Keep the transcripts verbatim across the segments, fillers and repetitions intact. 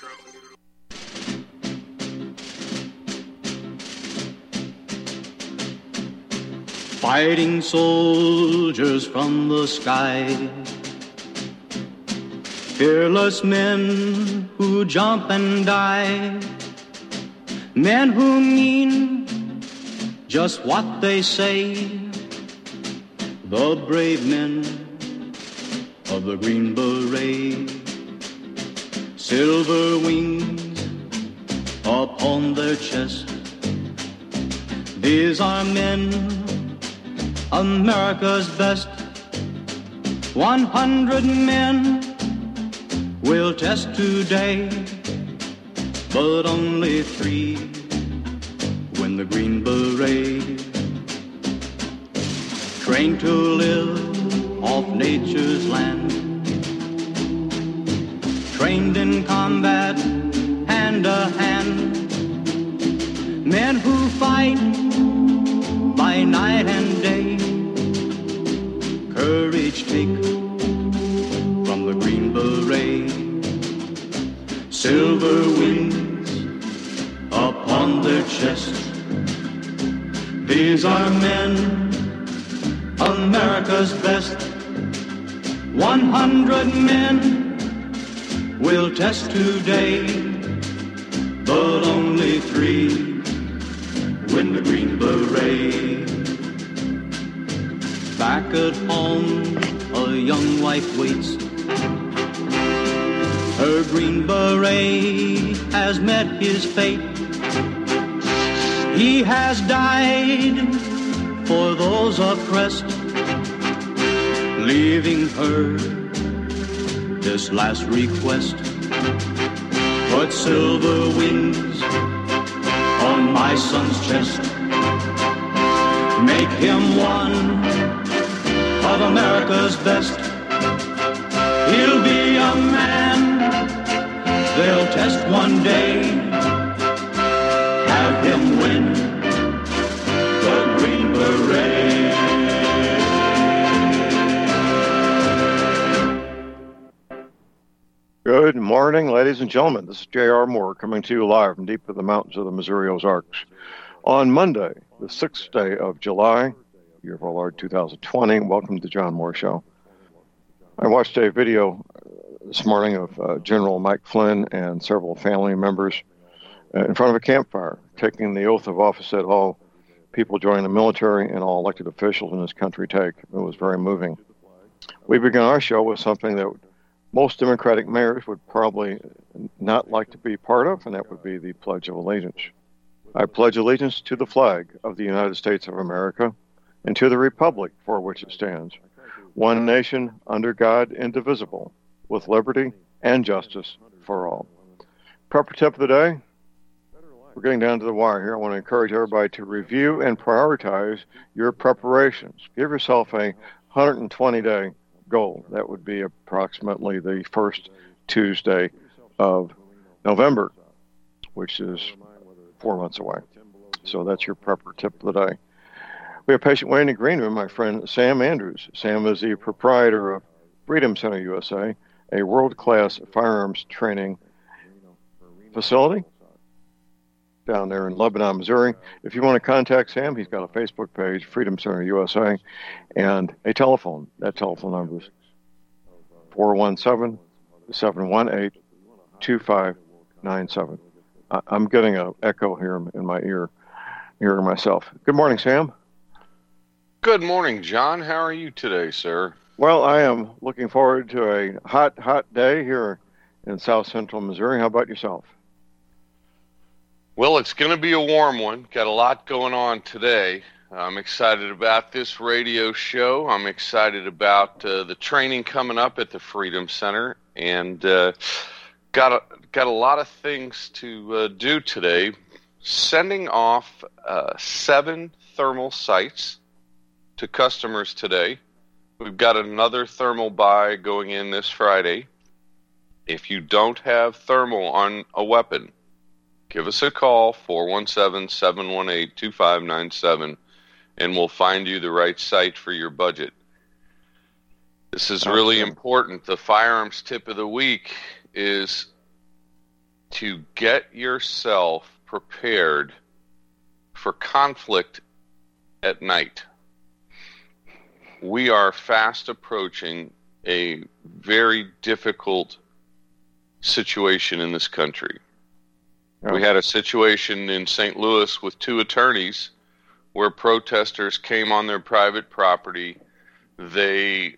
Fighting soldiers from the sky, fearless men who jump and die, men who mean just what they say, the brave men of the Green Beret, silver wings upon their chest. These are men, America's best. One hundred men will test today, but only three win the Green Beret. Trained to live off nature's land, trained in combat hand to hand, men who fight by night and day, courage take from the Green Beret, silver wings upon their chest. These are men, America's best. One hundred men will test today, but only three win the Green Beret. Back at home, a young wife waits. Her Green Beret has met his fate. He has died for those oppressed, leaving her this last request. Put silver wings on my son's chest. Make him one of America's best. He'll be a man they'll test one day. Have him win the Green Beret. Good morning, ladies and gentlemen. This is J R. Moore coming to you live from deep in the mountains of the Missouri Ozarks. On Monday, the sixth day of July, year of our Lord two thousand twenty. Welcome to the John Moore Show. I watched a video this morning of uh, General Mike Flynn and several family members uh, in front of a campfire, taking the oath of office that all people joining the military and all elected officials in this country take. It was very moving. We began our show with something that most Democratic mayors would probably not like to be part of, and that would be the Pledge of Allegiance. I pledge allegiance to the flag of the United States of America and to the republic for which it stands, one nation under God, indivisible, with liberty and justice for all. Prepper tip of the day. We're getting down to the wire here. I want to encourage everybody to review and prioritize your preparations. Give yourself a one hundred twenty day goal. That would be approximately the first Tuesday of November, which is four months away. So that's your prepper tip of the day. We have patient waiting in the green room, my friend Sam Andrews. Sam is the proprietor of Freedom Center U S A, a world-class firearms training facility down there in Lebanon, Missouri. If you want to contact Sam, he's got a Facebook page, Freedom Center U S A, and a telephone. That telephone number is four one seven, seven one eight, two five nine seven. I'm getting an echo here in my ear, hearing myself. Good morning, Sam. Good morning, John. How are you today, sir? Well, I am looking forward to a hot, hot day here in south central Missouri. How about yourself? Well, it's going to be a warm one. Got a lot going on today. I'm excited about this radio show. I'm excited about uh, the training coming up at the Freedom Center, and uh, got a, got a lot of things to uh, do today. Sending off uh, seven thermal sights to customers today. We've got another thermal buy going in this Friday. If you don't have thermal on a weapon, give us a call, four one seven, seven one eight, two five nine seven, and we'll find you the right sight for your budget. This is really important. The firearms tip of the week is to get yourself prepared for conflict at night. We are fast approaching a very difficult situation in this country. Oh. We had a situation in Saint Louis with two attorneys where protesters came on their private property. They,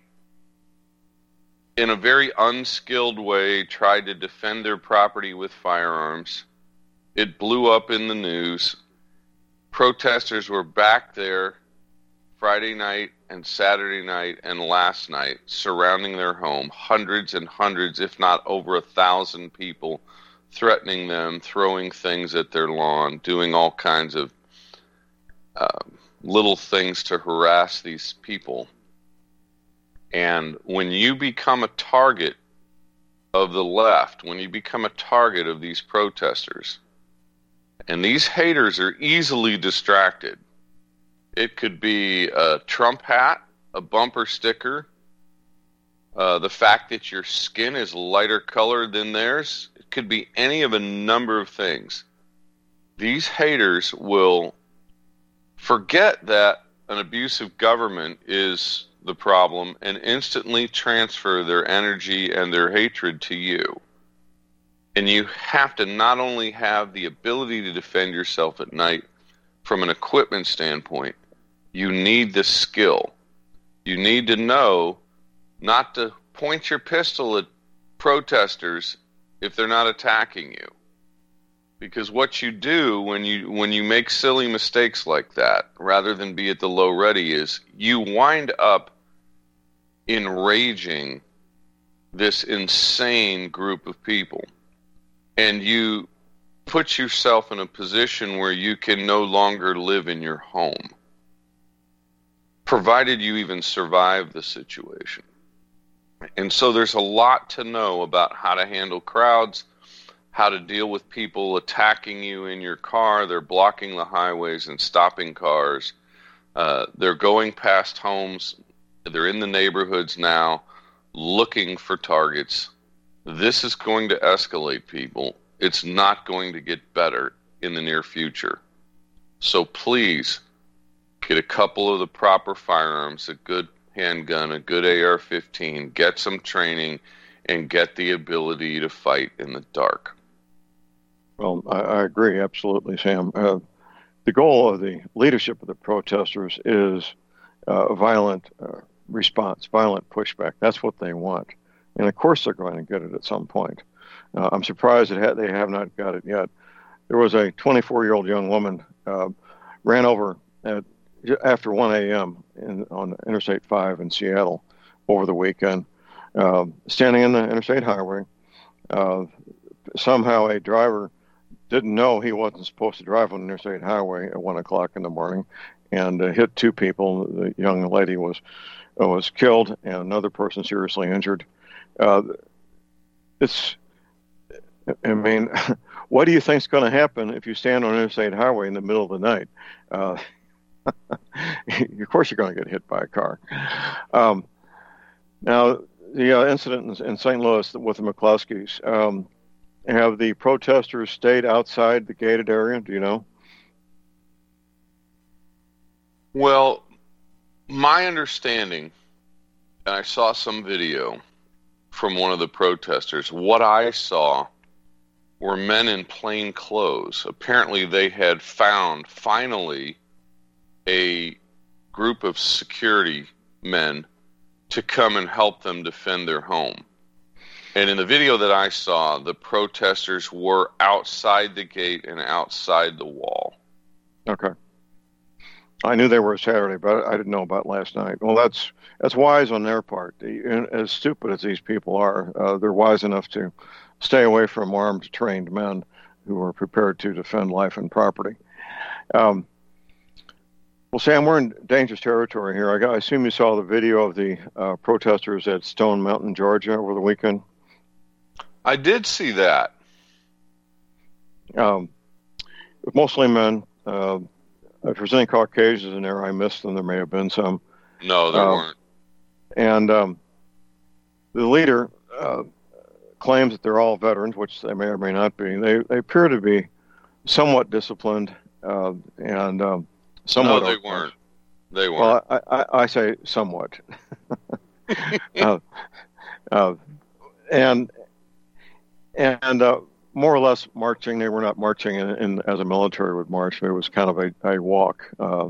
in a very unskilled way, tried to defend their property with firearms. It blew up in the news. Protesters were back there Friday night and Saturday night and last night surrounding their home, hundreds and hundreds, if not over a thousand people, threatening them, throwing things at their lawn, doing all kinds of uh, little things to harass these people. And when you become a target of the left, when you become a target of these protesters, and these haters are easily distracted. It could be a Trump hat, a bumper sticker, uh, the fact that your skin is lighter colored than theirs. It could be any of a number of things. These haters will forget that an abusive government is the problem and instantly transfer their energy and their hatred to you. And you have to not only have the ability to defend yourself at night from an equipment standpoint, you need the skill. You need to know not to point your pistol at protesters if they're not attacking you. Because what you do when you when you make silly mistakes like that, rather than be at the low ready, is you wind up enraging this insane group of people. And you put yourself in a position where you can no longer live in your home, provided you even survive the situation. And so there's a lot to know about how to handle crowds, how to deal with people attacking you in your car. They're blocking the highways and stopping cars. Uh, they're going past homes. They're in the neighborhoods now looking for targets. This is going to escalate, people. It's not going to get better in the near future. So please get a couple of the proper firearms, a good handgun, a good A R fifteen, get some training, and get the ability to fight in the dark. Well, I, I agree, absolutely, Sam. Uh, the goal of the leadership of the protesters is uh, violent uh, response, violent pushback. That's what they want. And of course they're going to get it at some point. Uh, I'm surprised that ha- they have not got it yet. There was a twenty-four-year-old young woman uh, ran over at, after one a.m. In, on Interstate five in Seattle over the weekend, uh, standing in the interstate highway. Uh, somehow a driver didn't know he wasn't supposed to drive on the interstate highway at one o'clock in the morning and uh, hit two people. The young lady was uh, was killed and another person seriously injured. Uh, it's, I mean, what do you think is going to happen if you stand on an interstate highway in the middle of the night? Uh, of course you're going to get hit by a car. Um, now, the uh, incident in, in Saint Louis with the McCloskeys, um, have the protesters stayed outside the gated area? Do you know? Well, my understanding, and I saw some video from one of the protesters, what I saw were men in plain clothes. Apparently they had found, finally, a group of security men to come and help them defend their home. And in the video that I saw, the protesters were outside the gate and outside the wall. Okay. I knew they were Saturday, but I didn't know about last night. Well, that's that's wise on their part. As stupid as these people are, uh, they're wise enough to stay away from armed, trained men who are prepared to defend life and property. Um, well, Sam, we're in dangerous territory here. I, got, I assume you saw the video of the uh, protesters at Stone Mountain, Georgia, over the weekend. I did see that. Um, mostly men. Uh, if there's any Caucasians in there, I missed them. There may have been some. No, there uh, weren't. And um, the leader uh, claims that they're all veterans, which they may or may not be. They they appear to be somewhat disciplined uh, and um, somewhat. No, they organized. weren't. They weren't. Well, I, I, I say somewhat. uh, uh, and and uh, more or less marching. They were not marching in, in as a military would march. It was kind of a, a walk. Uh,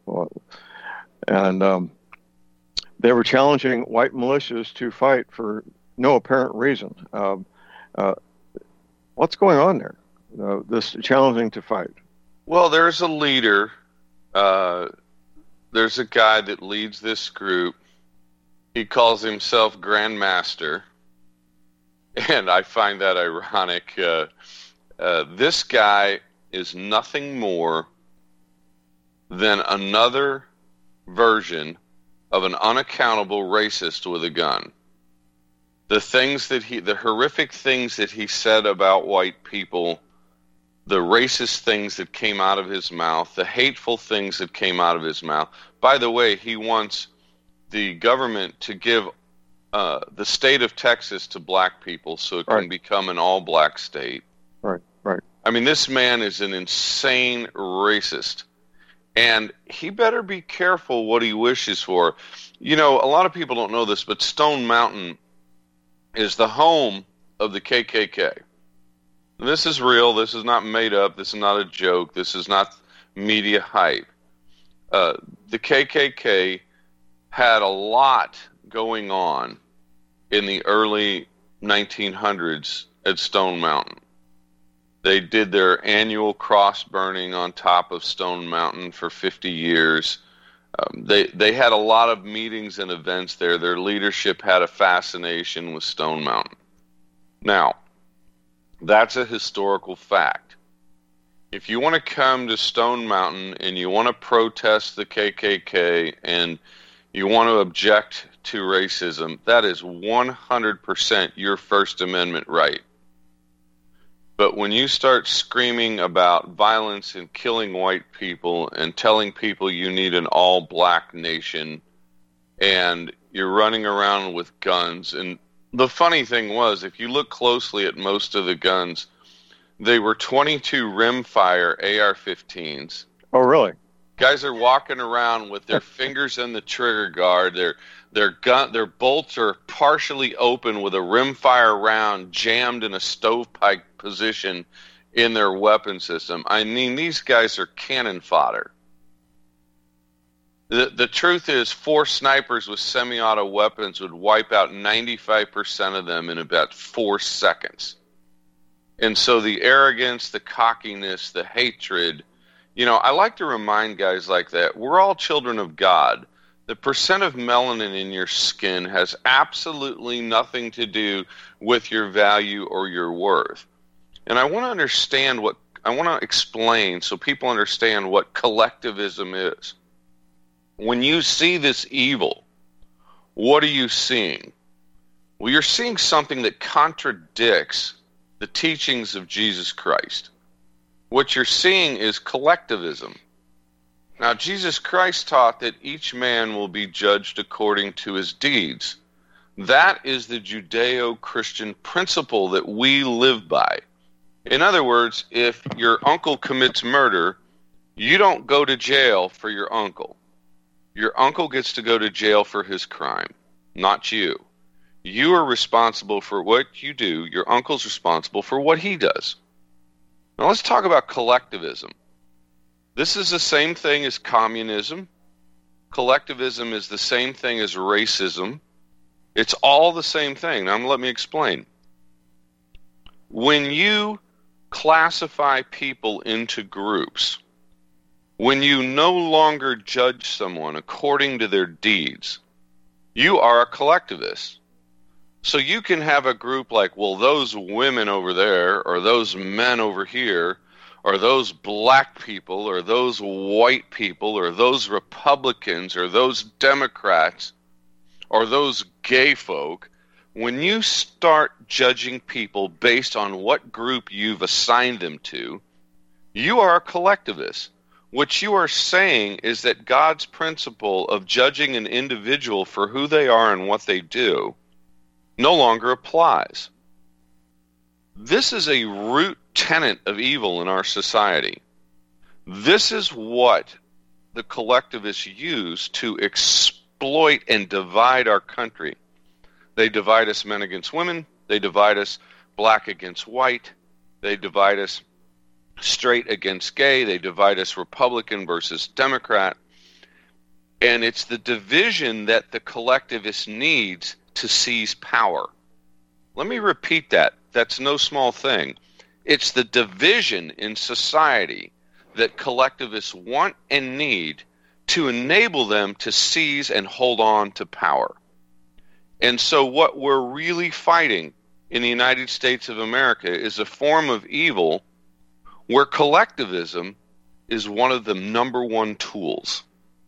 and um, they were challenging white militias to fight for no apparent reason. Uh, uh, what's going on there? Uh, this challenging to fight. Well, there's a leader. Uh, there's a guy that leads this group. He calls himself Grand Master. And I find that ironic. Uh, uh, this guy is nothing more than another version of an unaccountable racist with a gun. The things that he, the horrific things that he said about white people, the racist things that came out of his mouth, the hateful things that came out of his mouth. By the way, he wants the government to give uh, the state of Texas to black people so it right. can become an all-black state. Right, right. I mean, this man is an insane racist. And he better be careful what he wishes for. You know, a lot of people don't know this, but Stone Mountain is the home of the K K K. And this is real. This is not made up. This is not a joke. This is not media hype. Uh, the K K K had a lot going on in the early nineteen hundreds at Stone Mountain. They did their annual cross burning on top of Stone Mountain for fifty years. Um, they they had a lot of meetings and events there. Their leadership had a fascination with Stone Mountain. Now, that's a historical fact. If you want to come to Stone Mountain and you want to protest the K K K and you want to object to racism, that is one hundred percent your First Amendment right. But when you start screaming about violence and killing white people and telling people you need an all-black nation and you're running around with guns, and the funny thing was, if you look closely at most of the guns, they were twenty-two rimfire A R fifteens. Oh, really? Guys are walking around with their fingers in the trigger guard. Their their gun, their bolts are partially open with a rimfire round jammed in a stovepipe position in their weapon system. I mean, these guys are cannon fodder. The the truth is, four snipers with semi-auto weapons would wipe out ninety-five percent of them in about four seconds. And so the arrogance, the cockiness, the hatred, you know, I like to remind guys like that, we're all children of God. The percent of melanin in your skin has absolutely nothing to do with your value or your worth. And I want to understand what, I want to explain so people understand what collectivism is. When you see this evil, what are you seeing? Well, you're seeing something that contradicts the teachings of Jesus Christ. What you're seeing is collectivism. Now, Jesus Christ taught that each man will be judged according to his deeds. That is the Judeo-Christian principle that we live by. In other words, if your uncle commits murder, you don't go to jail for your uncle. Your uncle gets to go to jail for his crime, not you. You are responsible for what you do. Your uncle's responsible for what he does. Now let's talk about collectivism. This is the same thing as communism. Collectivism is the same thing as racism. It's all the same thing. Now let me explain. When you classify people into groups, when you no longer judge someone according to their deeds, you are a collectivist. So you can have a group like, well, those women over there, or those men over here, or those black people, or those white people, or those Republicans, or those Democrats, or those gay folk. When you start judging people based on what group you've assigned them to, you are a collectivist. What you are saying is that God's principle of judging an individual for who they are and what they do no longer applies. This is a root tenet of evil in our society. This is what the collectivists use to exploit and divide our country. They divide us men against women. They divide us black against white. They divide us straight against gay. They divide us Republican versus Democrat. And it's the division that the collectivist needs to seize power. Let me repeat that. That's no small thing. It's the division in society that collectivists want and need to enable them to seize and hold on to power. And so what we're really fighting in the United States of America is a form of evil where collectivism is one of the number one tools.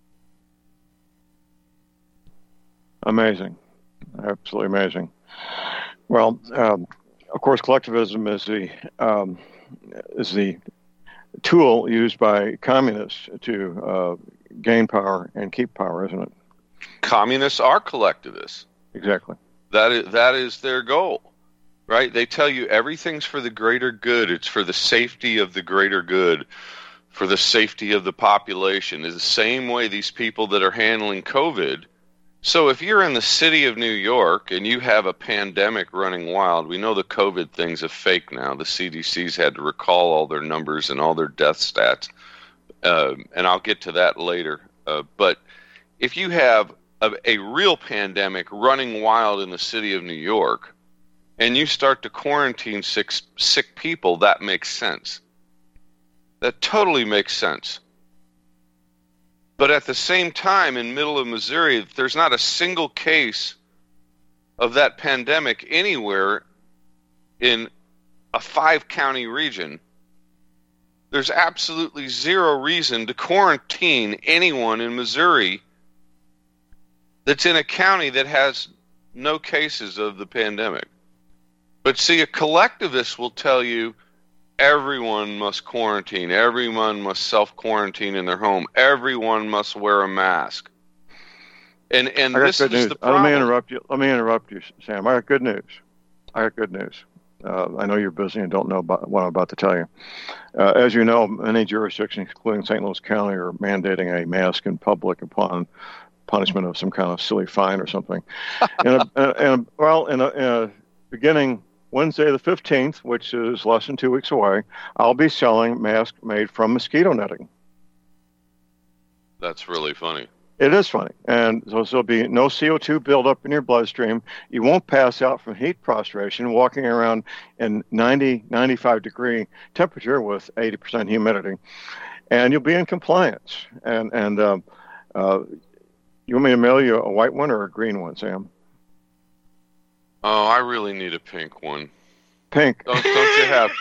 Amazing. Absolutely amazing. Well, um, of course, collectivism is the um, is the tool used by communists to uh, gain power and keep power, isn't it? Communists are collectivists. Exactly. That is, that is their goal, right? They tell you everything's for the greater good. It's for the safety of the greater good, for the safety of the population. Is the same way these people that are handling COVID. So if you're in the city of New York and you have a pandemic running wild, we know the COVID thing's a fake now. The C D C's had to recall all their numbers and all their death stats, uh, and I'll get to that later. Uh, but if you have a, a real pandemic running wild in the city of New York and you start to quarantine sick, sick people, that makes sense. That totally makes sense. But at the same time, in middle of Missouri, there's not a single case of that pandemic anywhere in a five-county region. There's absolutely zero reason to quarantine anyone in Missouri that's in a county that has no cases of the pandemic. But see, a collectivist will tell you, everyone must quarantine. Everyone must self-quarantine in their home. Everyone must wear a mask. And and this is news. the problem. Let me interrupt you. Let me interrupt you, Sam. I got good news. I got good news. Uh, I know you're busy and don't know about what I'm about to tell you. Uh, as you know, many jurisdictions, including Saint Louis County, are mandating a mask in public upon punishment of some kind of silly fine or something. and, and, and well, in a, in a beginning Wednesday the fifteenth, which is less than two weeks away, I'll be selling masks made from mosquito netting. That's really funny. It is funny. And so there'll be no C O two buildup in your bloodstream. You won't pass out from heat prostration walking around in ninety, ninety-five degree temperature with eighty percent humidity. And you'll be in compliance. And, and uh, uh, you want me to mail you a white one or a green one, Sam? Oh, I really need a pink one. Pink. Don't, don't you have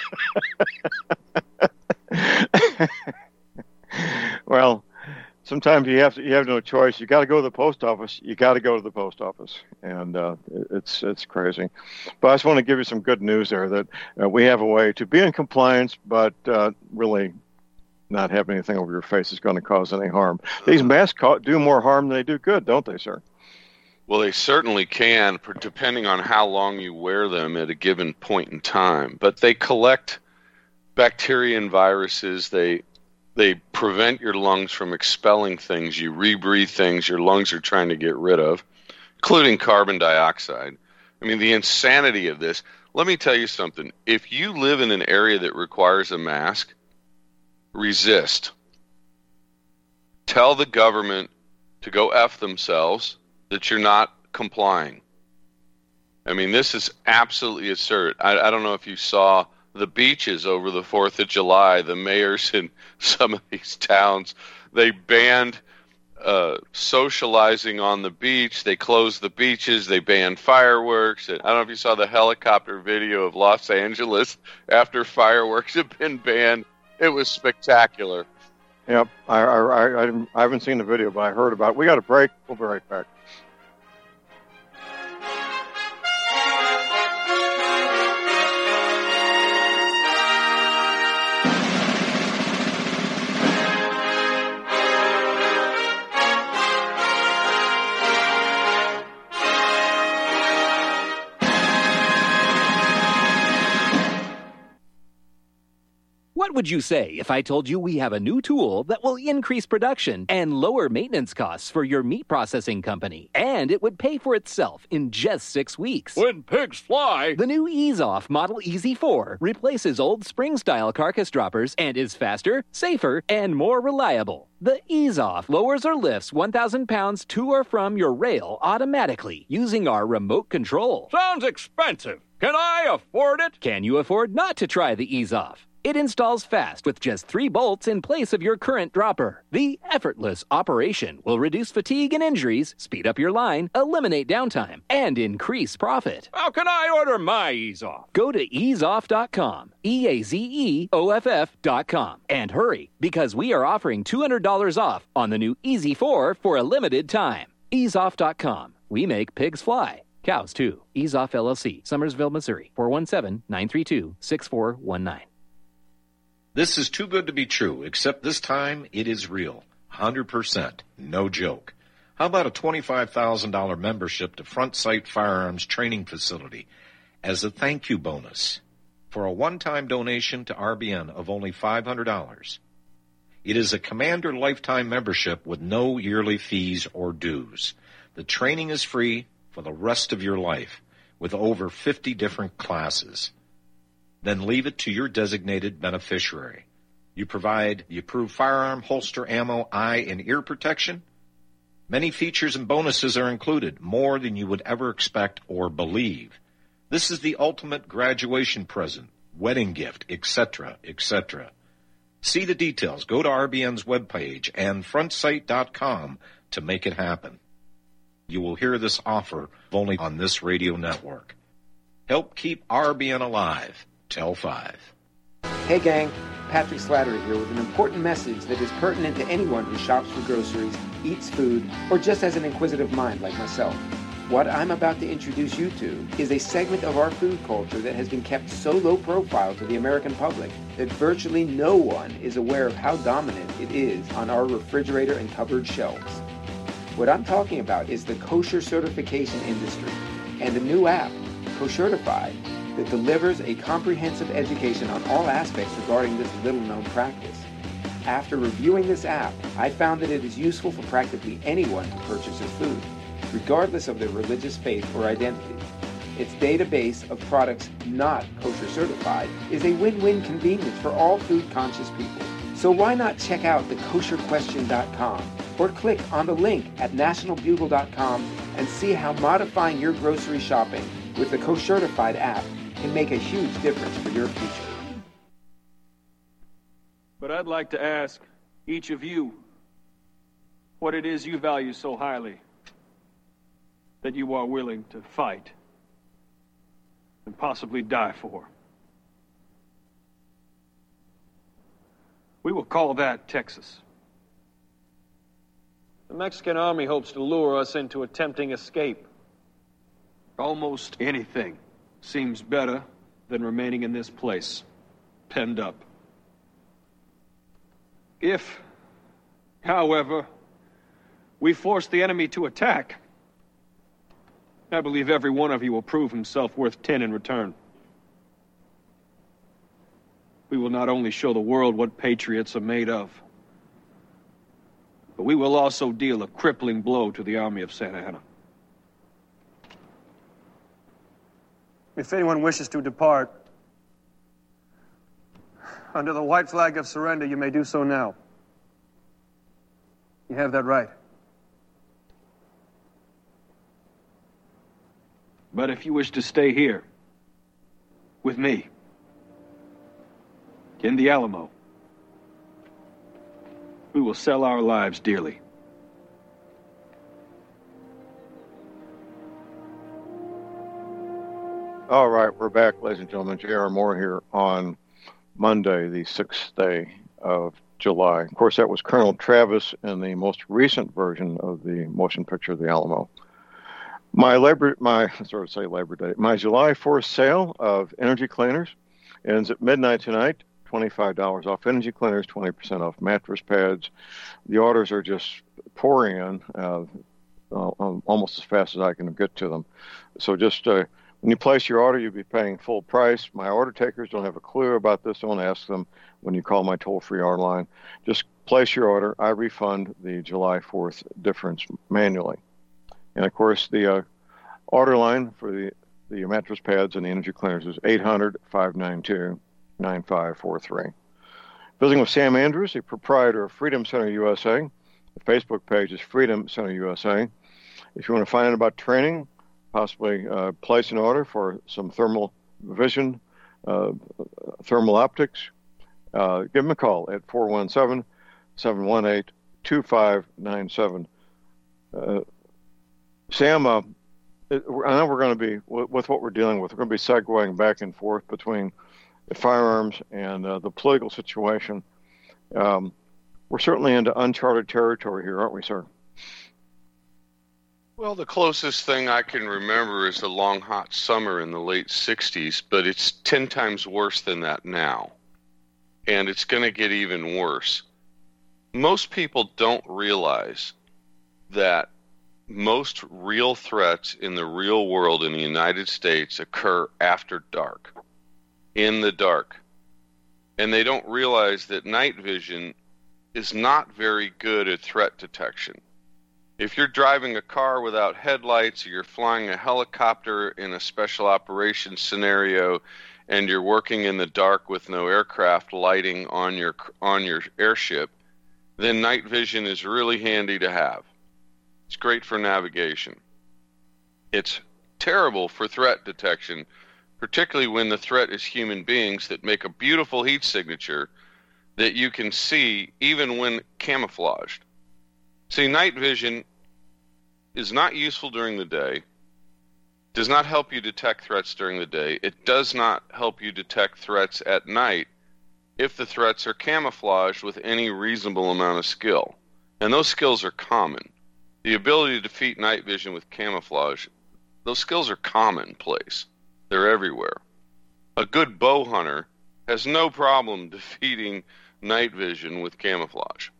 pink? Well, sometimes you have to, you have no choice. You got to go to the post office. You got to go to the post office, and uh, it's it's crazy. But I just want to give you some good news there that uh, we have a way to be in compliance, but uh, really not have anything over your face is going to cause any harm. These masks do more harm than they do good, don't they, sir? Well, they certainly can, depending on how long you wear them at a given point in time. But they collect bacteria and viruses. They they prevent your lungs from expelling things. You rebreathe things your lungs are trying to get rid of, including carbon dioxide. I mean, the insanity of this. Let me tell you something. If you live in an area that requires a mask, resist. Tell the government to go F themselves, that you're not complying. I mean, this is absolutely absurd. I, I don't know if you saw the beaches over the fourth of July, the mayors in some of these towns, they banned uh, socializing on the beach. They closed the beaches. They banned fireworks. I don't know if you saw the helicopter video of Los Angeles after fireworks had been banned. It was spectacular. Yep. I, I, I, I haven't seen the video, but I heard about it. We got a break. We'll be right back. What would you say if I told you we have a new tool that will increase production and lower maintenance costs for your meat processing company? And it would pay for itself in just six weeks. When pigs fly! The new Ease-Off Model E Z four replaces old spring-style carcass droppers and is faster, safer, and more reliable. The Ease-Off lowers or lifts one thousand pounds to or from your rail automatically using our remote control. Sounds expensive. Can I afford it? Can you afford not to try the Ease-Off? It installs fast with just three bolts in place of your current dropper. The effortless operation will reduce fatigue and injuries, speed up your line, eliminate downtime, and increase profit. How can I order my Ease-Off? Go to ease off dot com, E A Z E O F F dot com, and hurry, because we are offering two hundred dollars off on the new E Z four for a limited time. ease off dot com. We make pigs fly. Cows, too. Ease-Off L L C, Summersville, Missouri, four one seven, nine three two, six four one nine. This is too good to be true, except this time it is real. one hundred percent. No joke. How about a twenty-five thousand dollars membership to Front Sight Firearms Training Facility as a thank you bonus for a one-time donation to R B N of only five hundred dollars? It is a Commander lifetime membership with no yearly fees or dues. The training is free for the rest of your life with over fifty different classes. Then leave it to your designated beneficiary. You provide the approved firearm, holster, ammo, eye, and ear protection. Many features and bonuses are included, more than you would ever expect or believe. This is the ultimate graduation present, wedding gift, et cetera, et cetera. See the details. Go to R B N's webpage and front sight dot com to make it happen. You will hear this offer only on this radio network. Help keep R B N alive. Tell five. Hey gang, Patrick Slattery here with an important message that is pertinent to anyone who shops for groceries, eats food, or just has an inquisitive mind like myself. What I'm about to introduce you to is a segment of our food culture that has been kept so low profile to the American public that virtually no one is aware of how dominant it is on our refrigerator and cupboard shelves. What I'm talking about is the kosher certification industry and a new app, Koshertified, that delivers a comprehensive education on all aspects regarding this little-known practice. After reviewing this app, I found that it is useful for practically anyone who purchases food, regardless of their religious faith or identity. Its database of products not kosher certified is a win-win convenience for all food-conscious people. So why not check out the kosher question dot com or click on the link at national bugle dot com and see how modifying your grocery shopping with the Koshertified app can make a huge difference for your future. But I'd like to ask each of you what it is you value so highly that you are willing to fight and possibly die for. We will call that Texas. The Mexican army hopes to lure us into a tempting escape. Almost anything seems better than remaining in this place, penned up. If, however, we force the enemy to attack, I believe every one of you will prove himself worth ten in return. We will not only show the world what patriots are made of, but we will also deal a crippling blow to the army of Santa Anna. If anyone wishes to depart, under the white flag of surrender, you may do so now. You have that right. But if you wish to stay here, with me, in the Alamo, we will sell our lives dearly. All right, we're back, ladies and gentlemen. J R. Moore here on Monday, the sixth day of July. Of course, that was Colonel Travis in the most recent version of the motion picture, The Alamo. My Labor, my sorry to say Labor Day, my July fourth sale of energy cleaners ends at midnight tonight. twenty-five dollars off energy cleaners, twenty percent off mattress pads. The orders are just pouring in, uh, uh, almost as fast as I can get to them. So just uh, When you place your order, you'll be paying full price. My order takers don't have a clue about this. Don't ask them when you call my toll-free order line. Just place your order. I refund the July fourth difference manually. And, of course, the uh, order line for the, the mattress pads and the energy cleaners is eight hundred, five nine two, nine five four three. Visiting with Sam Andrews, the proprietor of Freedom Center U S A. The Facebook page is Freedom Center U S A. If you want to find out about training, possibly uh, place an order for some thermal vision, uh, thermal optics, uh, give them a call at four one seven, seven one eight, two five nine seven. Uh, Sam, uh, it, I know we're going to be, with, with what we're dealing with, we're going to be segueing back and forth between the firearms and uh, the political situation. Um, we're certainly into uncharted territory here, aren't we, sir? Well, the closest thing I can remember is the long, hot summer in the late sixties, but it's ten times worse than that now. And it's going to get even worse. Most people don't realize that most real threats in the real world in the United States occur after dark, in the dark. And they don't realize that night vision is not very good at threat detection. If you're driving a car without headlights, or you're flying a helicopter in a special operations scenario, and you're working in the dark with no aircraft lighting on your on your airship, then night vision is really handy to have. It's great for navigation. It's terrible for threat detection, particularly when the threat is human beings that make a beautiful heat signature that you can see even when camouflaged. See, night vision is not useful during the day, does not help you detect threats during the day. It does not help you detect threats at night if the threats are camouflaged with any reasonable amount of skill. And those skills are common. The ability to defeat night vision with camouflage, those skills are commonplace. They're everywhere. A good bow hunter has no problem defeating night vision with camouflage.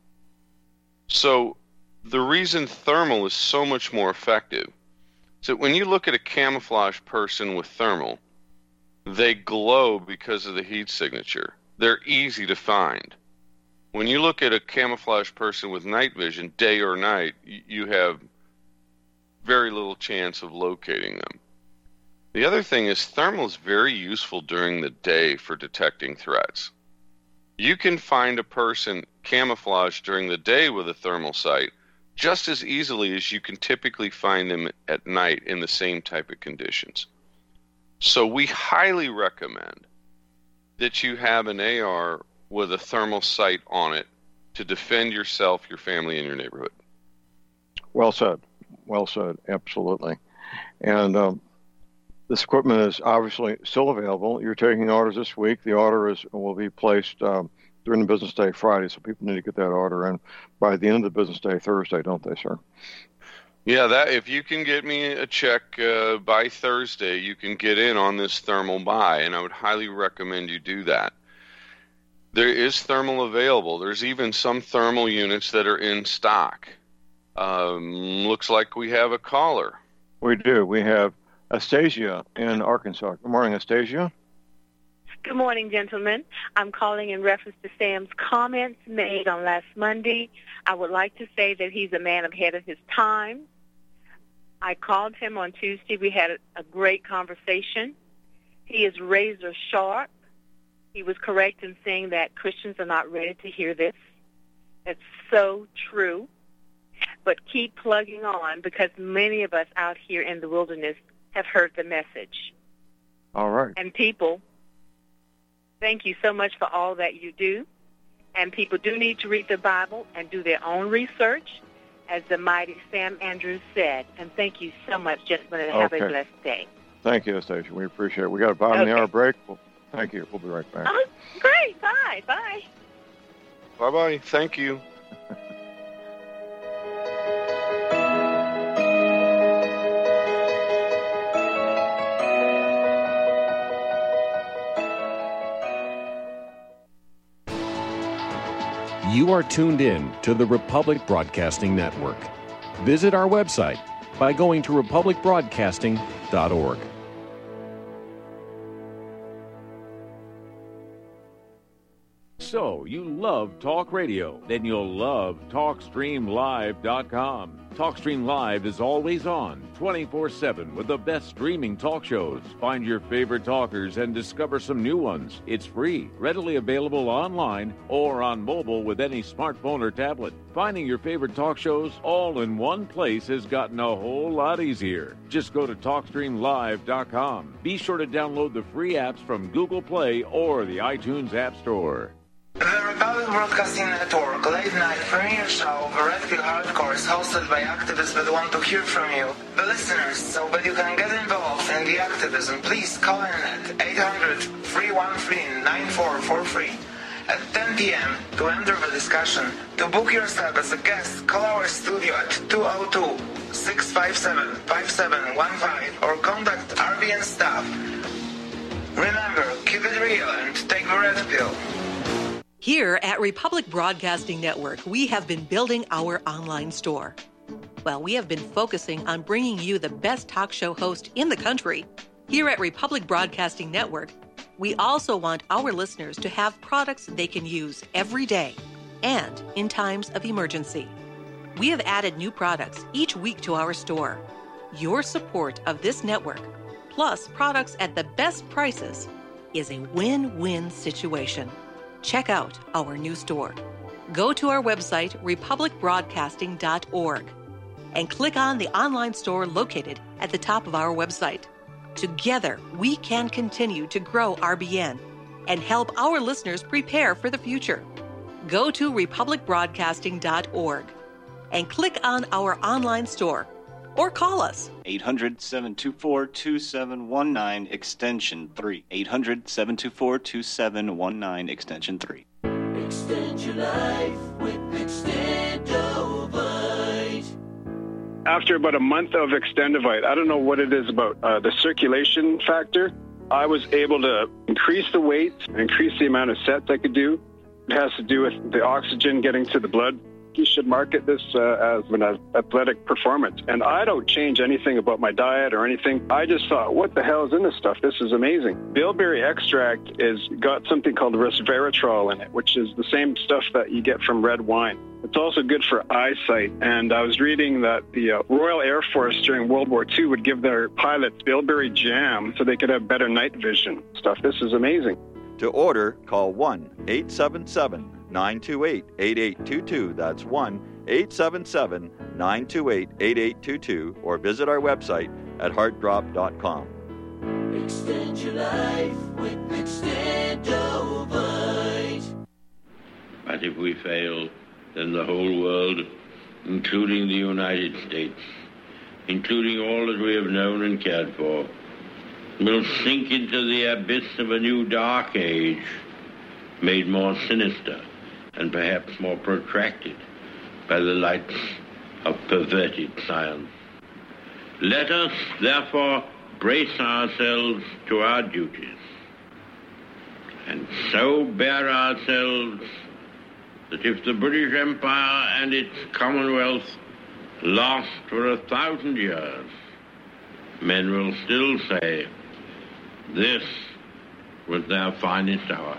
So the reason thermal is so much more effective is that when you look at a camouflage person with thermal, they glow because of the heat signature. They're easy to find. When you look at a camouflage person with night vision, day or night, you have very little chance of locating them. The other thing is thermal is very useful during the day for detecting threats. You can find a person camouflaged during the day with a thermal sight just as easily as you can typically find them at night in the same type of conditions. So we highly recommend that you have an A R with a thermal sight on it to defend yourself, your family, and your neighborhood. Well said. Well said. Absolutely. And um, this equipment is obviously still available. You're taking orders this week. The order is will be placed um, during the business day Friday, so people need to get that order in by the end of the business day Thursday, don't they, sir? Yeah, that if you can get me a check uh, by Thursday, you can get in on this thermal buy, and I would highly recommend you do that. There is thermal available. There's even some thermal units that are in stock. Um, looks like we have a caller. We do. We have Astasia in Arkansas. Good morning, Astasia. Good morning, gentlemen. I'm calling in reference to Sam's comments made on last Monday. I would like to say that he's a man ahead of his time. I called him on Tuesday. We had a great conversation. He is razor sharp. He was correct in saying that Christians are not ready to hear this. It's so true. But keep plugging on because many of us out here in the wilderness have heard the message. All right. And people, thank you so much for all that you do. And people do need to read the Bible and do their own research, as the mighty Sam Andrews said. And thank you so much, gentlemen, and have okay. a blessed day. Thank you, Astasia. We appreciate it. We got a bottom okay. of the hour break. Well, thank you. We'll be right back. Oh, great. Bye. Bye. Bye-bye. Thank you. You are tuned in to the Republic Broadcasting Network. Visit our website by going to republic broadcasting dot org. So, you love talk radio? Then you'll love talk stream live dot com. TalkStream Live is always on, twenty-four seven, with the best streaming talk shows. Find your favorite talkers and discover some new ones. It's free, readily available online or on mobile with any smartphone or tablet. Finding your favorite talk shows all in one place has gotten a whole lot easier. Just go to talk stream live dot com. Be sure to download the free apps from Google Play or the iTunes App Store. The Republic Broadcasting Network late night premiere show, The Red Pill Hardcore, is hosted by activists that want to hear from you, the listeners. So that you can get involved in the activism, please call in at eight hundred, three one three, nine four four three. At ten p.m. to enter the discussion. To book yourself as a guest, call our studio at two oh two, six five seven, five seven one five or contact R B N staff. Remember, keep it real and take the red pill. Here at Republic Broadcasting Network, we have been building our online store. Well, we have been focusing on bringing you the best talk show host in the country. Here at Republic Broadcasting Network, we also want our listeners to have products they can use every day and in times of emergency. We have added new products each week to our store. Your support of this network, plus products at the best prices, is a win-win situation. Check out our new store. Go to our website, republic broadcasting dot org, and click on the online store located at the top of our website. Together, we can continue to grow R B N and help our listeners prepare for the future. Go to republic broadcasting dot org and click on our online store or call us. eight hundred, seven two four, two seven one nine, extension three. eight hundred, seven two four, two seven one nine, extension three. Extend your life with Extendovite. After about a month of Extendovite, I don't know what it is about uh, the circulation factor, I was able to increase the weight, increase the amount of sets I could do. It has to do with the oxygen getting to the blood. You should market this uh, as an athletic performance. And I don't change anything about my diet or anything. I just thought, what the hell is in this stuff? This is amazing. Bilberry extract is got something called resveratrol in it, which is the same stuff that you get from red wine. It's also good for eyesight. And I was reading that the uh, Royal Air Force during World War Two would give their pilots Bilberry jam so they could have better night vision stuff. This is amazing. To order, call one eight seven seven, nine two eight, eight eight two two. That's one eight seven seven, nine two eight, eight eight two two, or visit our website at heart drop dot com. Extend your life with Extendovite. But if we fail, then the whole world, including the United States, including all that we have known and cared for, will sink into the abyss of a new dark age, made more sinister and perhaps more protracted by the lights of perverted science. Let us, therefore, brace ourselves to our duties, and so bear ourselves that if the British Empire and its Commonwealth last for a thousand years, men will still say, this was their finest hour.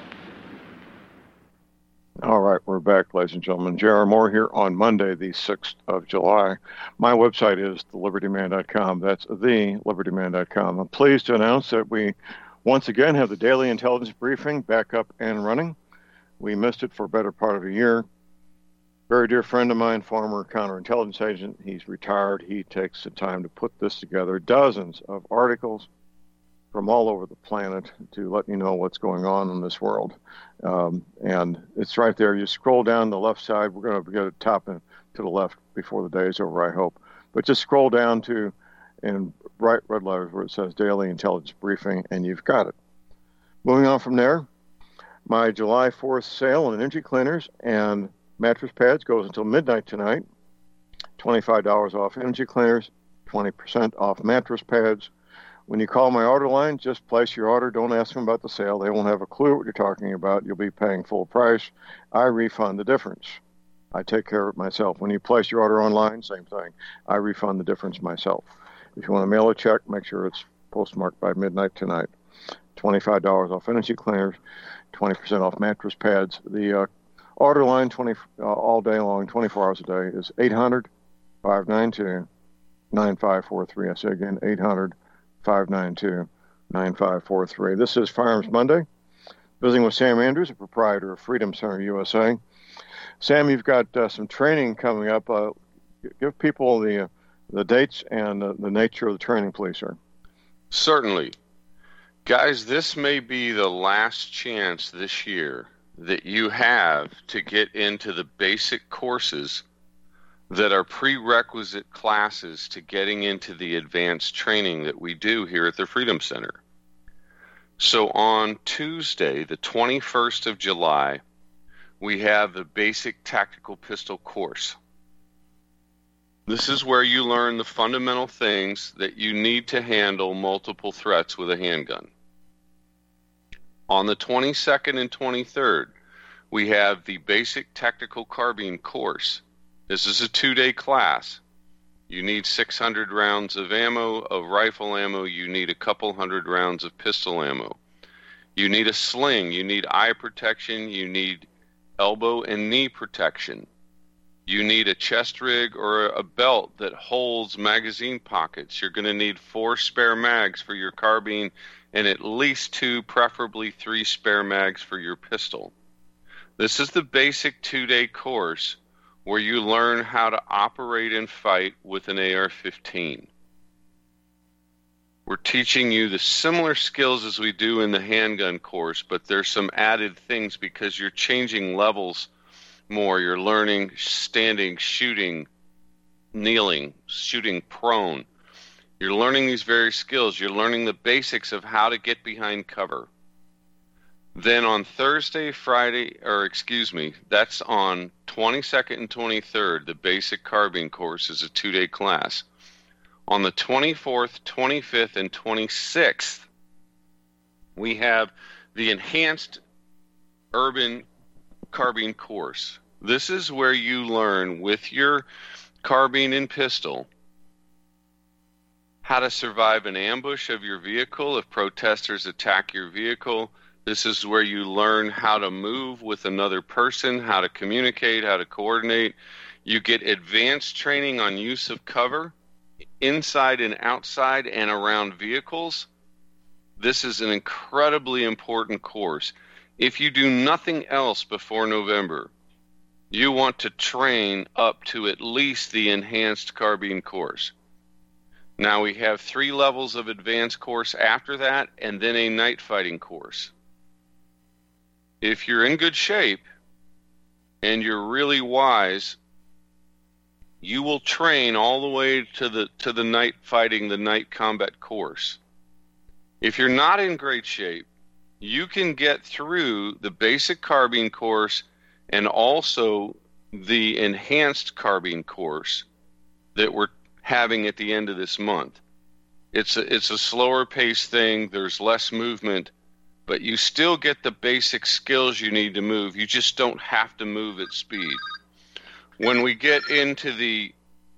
All right, we're back, ladies and gentlemen. J R. Moore here on Monday, the sixth of July. My website is the liberty man dot com. That's the liberty man dot com. I'm pleased to announce that we once again have the daily intelligence briefing back up and running. We missed it for a better part of a year. Very dear friend of mine, former counterintelligence agent. He's retired. He takes the time to put this together. Dozens of articles from all over the planet to let you know what's going on in this world. Um, and it's right there. You scroll down the left side. We're going to get it top and to the left before the day is over, I hope. But just scroll down to, in bright red letters, where it says Daily Intelligence Briefing, and you've got it. Moving on from there, my July fourth sale on energy cleaners and mattress pads goes until midnight tonight. twenty-five dollars off energy cleaners, twenty percent off mattress pads. When you call my order line, just place your order. Don't ask them about the sale. They won't have a clue what you're talking about. You'll be paying full price. I refund the difference. I take care of it myself. When you place your order online, same thing. I refund the difference myself. If you want to mail a check, make sure it's postmarked by midnight tonight. twenty-five dollars off energy cleaners, twenty percent off mattress pads. The uh, order line twenty uh, all day long, twenty-four hours a day, is eight hundred, five nine two, nine five four three. I say again, eight hundred, five nine two, nine five four three. This is Firearms Monday. Visiting with Sam Andrews, the proprietor of Freedom Center U S A. Sam, you've got uh, some training coming up. Uh, give people the uh, the dates and uh, the nature of the training, please, sir. Certainly. Guys, this may be the last chance this year that you have to get into the basic courses that are prerequisite classes to getting into the advanced training that we do here at the Freedom Center. So on Tuesday, the twenty-first of July, we have the basic tactical pistol course. This is where you learn the fundamental things that you need to handle multiple threats with a handgun. On the twenty-second and twenty-third, we have the basic tactical carbine course. This is a two-day class. You need six hundred rounds of ammo, of rifle ammo. You need a couple hundred rounds of pistol ammo. You need a sling. You need eye protection. You need elbow and knee protection. You need a chest rig or a belt that holds magazine pockets. You're going to need four spare mags for your carbine and at least two, preferably three spare mags for your pistol. This is the basic two-day course where you learn how to operate and fight with an A R fifteen. We're teaching you the similar skills as we do in the handgun course, but there's some added things because you're changing levels more. You're learning standing, shooting, kneeling, shooting prone. You're learning these various skills. You're learning the basics of how to get behind cover. Then on Thursday, Friday, or excuse me, that's on twenty-second and twenty-third, the basic carbine course is a two-day class. On the twenty-fourth, twenty-fifth, and twenty-sixth, we have the enhanced urban carbine course. This is where you learn with your carbine and pistol how to survive an ambush of your vehicle if protesters attack your vehicle. This is where you learn how to move with another person, how to communicate, how to coordinate. You get advanced training on use of cover inside and outside and around vehicles. This is an incredibly important course. If you do nothing else before November, you want to train up to at least the enhanced carbine course. Now we have three levels of advanced course after that, and then a night fighting course. If you're in good shape and you're really wise, you will train all the way to the to the night fighting, the night combat course. If you're not in great shape, you can get through the basic carbine course and also the enhanced carbine course that we're having at the end of this month. It's a, it's a slower paced thing. There's less movement, but you still get the basic skills you need to move. You just don't have to move at speed. When we get into the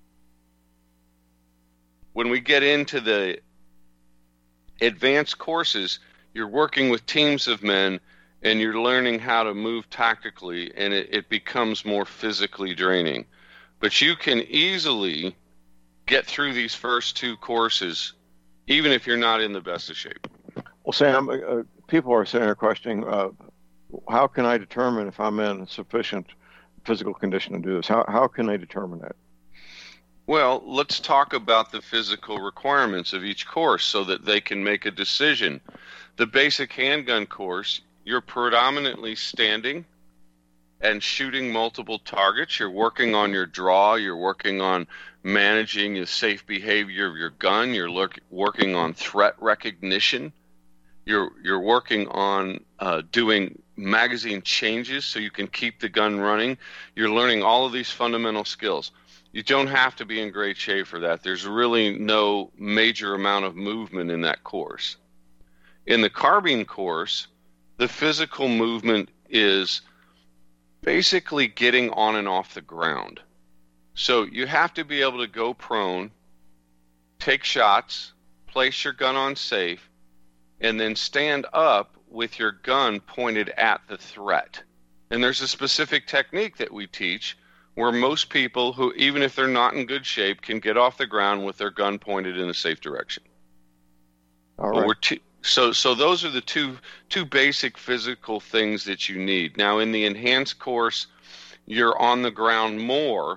when we get into the advanced courses, you're working with teams of men and you're learning how to move tactically, and it, it becomes more physically draining. But you can easily get through these first two courses, even if you're not in the best of shape. Well, Sam, uh, people are saying or questioning, uh, how can I determine if I'm in sufficient physical condition to do this? How how can they determine that? Well, let's talk about the physical requirements of each course so that they can make a decision. The basic handgun course, you're predominantly standing and shooting multiple targets. You're working on your draw. You're working on managing the safe behavior of your gun. You're look, working on threat recognition. You're you're working on uh, doing magazine changes so you can keep the gun running. You're learning all of these fundamental skills. You don't have to be in great shape for that. There's really no major amount of movement in that course. In the carbine course, the physical movement is basically getting on and off the ground. So you have to be able to go prone, take shots, place your gun on safe, and then stand up with your gun pointed at the threat. And there's a specific technique that we teach where most people who, even if they're not in good shape, can get off the ground with their gun pointed in a safe direction. All right. We're t- so, so those are the two two basic physical things that you need. Now, in the enhanced course, you're on the ground more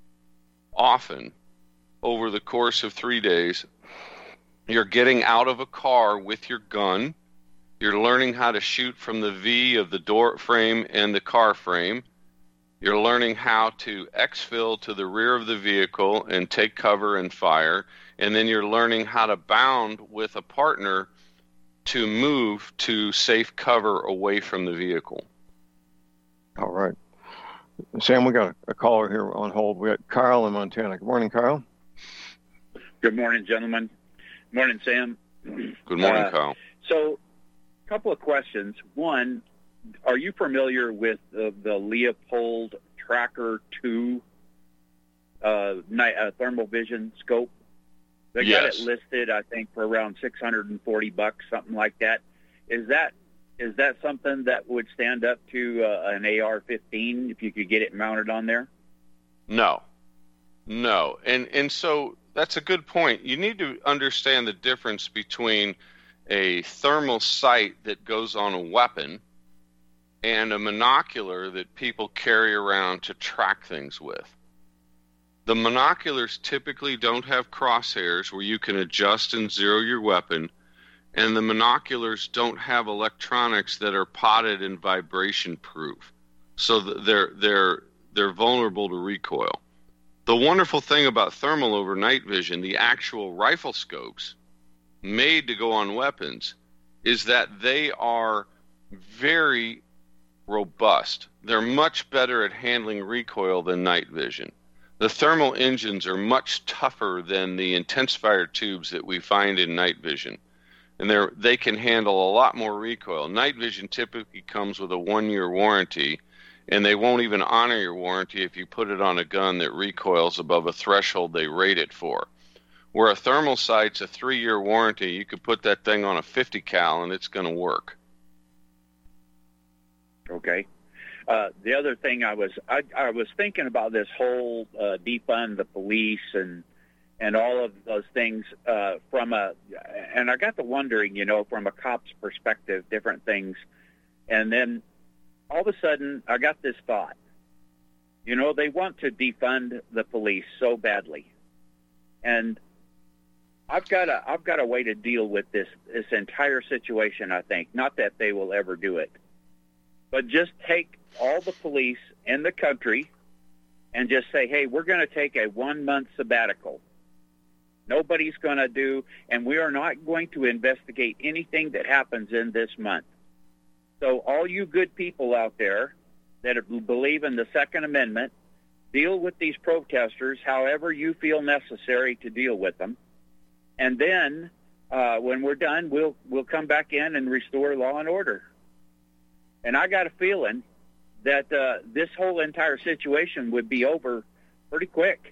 often over the course of three days. You're getting out of a car with your gun. You're learning how to shoot from the V of the door frame and the car frame. You're learning how to exfil to the rear of the vehicle and take cover and fire. And then you're learning how to bound with a partner to move to safe cover away from the vehicle. All right. Sam, we got a caller here on hold. We got Kyle in Montana. Good morning, Kyle. Good morning, gentlemen. Morning, Sam. Good morning, uh, Kyle. So, a couple of questions. One, are you familiar with uh, the Leopold Tracker two uh, night, uh, thermal vision scope? They Yes. got it listed, I think, for around six hundred forty bucks, something like that. Is that is that something that would stand up to uh, an A R fifteen if you could get it mounted on there? No. No. And and so that's a good point. You need to understand the difference between a thermal sight that goes on a weapon and a monocular that people carry around to track things with. The monoculars typically don't have crosshairs where you can adjust and zero your weapon, and the monoculars don't have electronics that are potted and vibration proof. So they're they're they're vulnerable to recoil. The wonderful thing about thermal over night vision, the actual rifle scopes made to go on weapons, is that they are very robust. They're much better at handling recoil than night vision. The thermal engines are much tougher than the intensifier tubes that we find in night vision, and they they can handle a lot more recoil. Night vision typically comes with a one-year warranty, and they won't even honor your warranty if you put it on a gun that recoils above a threshold they rate it for. Where a thermal sight's a three-year warranty, you could put that thing on a fifty cal and it's going to work. Okay. Uh, the other thing I was I, I was thinking about this whole uh, defund the police and and all of those things uh, from a and I got to wondering, you know, from a cop's perspective, different things, and then all of a sudden I got this thought. You know, they want to defund the police so badly, and I've got a I've got a way to deal with this this entire situation. I think not that they will ever do it, but just take all the police in the country and just say, hey, we're going to take a one-month sabbatical. Nobody's going to do, and we are not going to investigate anything that happens in this month. So all you good people out there that believe in the Second Amendment, deal with these protesters however you feel necessary to deal with them. And then uh, when we're done, we'll we'll come back in and restore law and order. And I got a feeling that uh, this whole entire situation would be over pretty quick.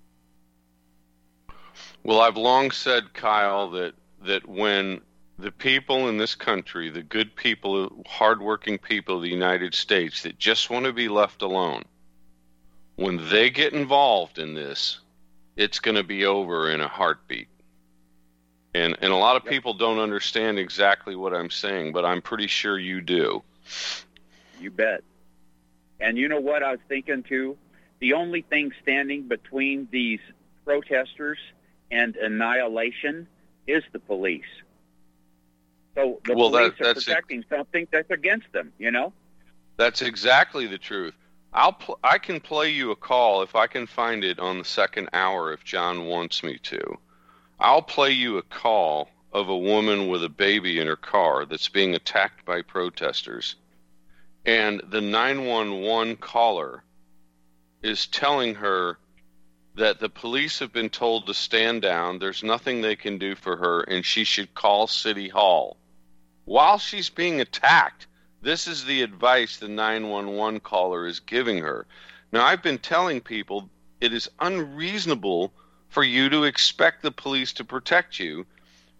Well, I've long said, Kyle, that that when the people in this country, the good people, hardworking people of the United States that just want to be left alone, when they get involved in this, it's going to be over in a heartbeat. And and a lot of people don't understand exactly what I'm saying, but I'm pretty sure you do. You bet. And you know what I was thinking, too? The only thing standing between these protesters and annihilation is the police. So the well, police that, are that's protecting it. something that's against them, you know? That's exactly the truth. I'll pl- I can play you a call if I can find it on the second hour if John wants me to. I'll play you a call of a woman with a baby in her car that's being attacked by protesters. And the nine one one caller is telling her that the police have been told to stand down, there's nothing they can do for her, and she should call City Hall. While she's being attacked, this is the advice the nine one one caller is giving her. Now, I've been telling people it is unreasonable for you to expect the police to protect you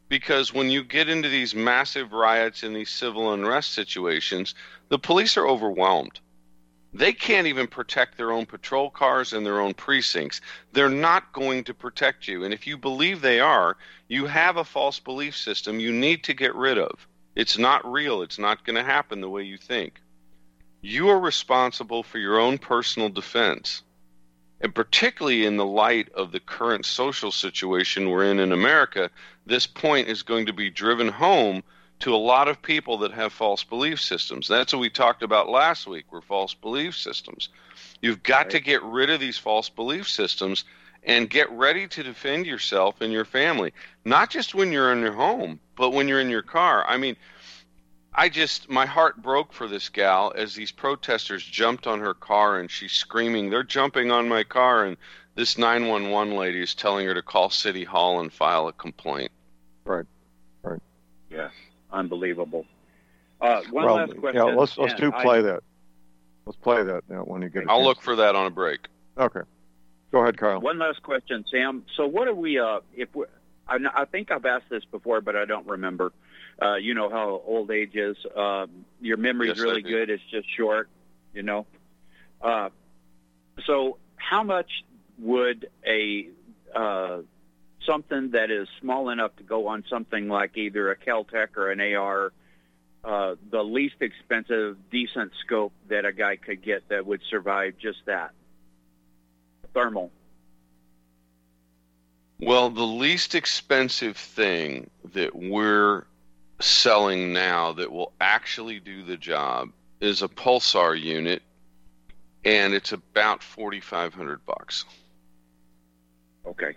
Because when you get into these massive riots and these civil unrest situations, the police are overwhelmed. They can't even protect their own patrol cars and their own precincts. They're not going to protect you. And if you believe they are, you have a false belief system you need to get rid of. It's not real. It's not going to happen the way you think. You are responsible for your own personal defense. And particularly in the light of the current social situation we're in in America, this point is going to be driven home to a lot of people that have false belief systems. That's what we talked about last week, were false belief systems. You've got right. to get rid of these false belief systems and get ready to defend yourself and your family. Not just when you're in your home, but when you're in your car. I mean, I just, my heart broke for this gal as these protesters jumped on her car and she's screaming, "They're jumping on my car," and this nine one one lady is telling her to call City Hall and file a complaint. Right, right. Yeah, unbelievable. Uh, one well, last question. Yeah, let's let's do I, play that. Let's play that now when you get it. I'll look for that on a break. Okay. Go ahead, Kyle. One last question, Sam. So what are we, uh, if we, I, I think I've asked this before, but I don't remember. Uh, you know how old age is. Um, your memory's yes, really good. It's just short, you know. Uh, so how much would a uh, something that is small enough to go on something like either a Kel-Tec or an A R, uh, the least expensive, decent scope that a guy could get that would survive just that? Thermal. Well, the least expensive thing that we're selling now that will actually do the job is a Pulsar unit, and it's about forty-five hundred bucks. Okay.